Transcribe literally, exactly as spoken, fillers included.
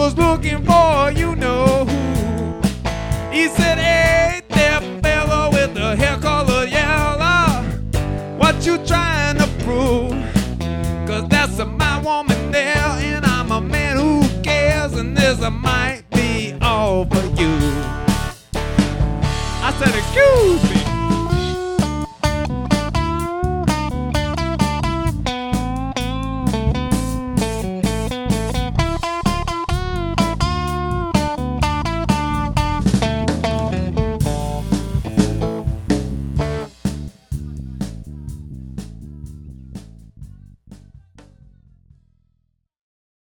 was looking for you know who. He said, hey there, fella with the hair color yellow, what you trying to prove? Cause that's my woman there, and I'm a man who cares, and this might be all for you. I said, excuse me.